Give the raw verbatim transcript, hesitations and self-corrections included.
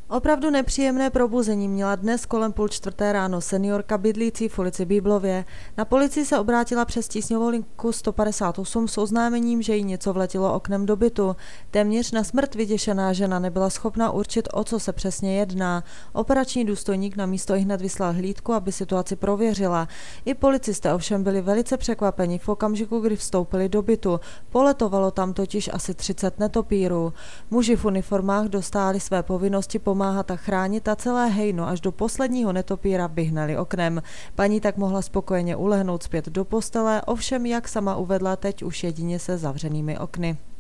Opravdu nepříjemné probuzení měla dnes kolem půl čtvrté ráno seniorka bydlící v ulici Bíblově. Na policii se obrátila přes tísňovou linku sto padesát osm s oznámením, že jí něco vletělo oknem do bytu. Téměř na smrt vyděšená žena nebyla schopna určit, o co se přesně jedná. Operační důstojník na místo ihned vyslal hlídku, aby situaci prověřila. I policisté ovšem byli velice překvapeni v okamžiku, kdy vstoupili do bytu. Poletovalo tam totiž asi třicet netopírů. Muži v uniformách dostáli své povinnosti pomáhat pomáhat a chránit a celé hejno až do posledního netopíra vyhnali oknem. Paní tak mohla spokojeně ulehnout zpět do postele, ovšem jak sama uvedla, teď už jedině se zavřenými okny.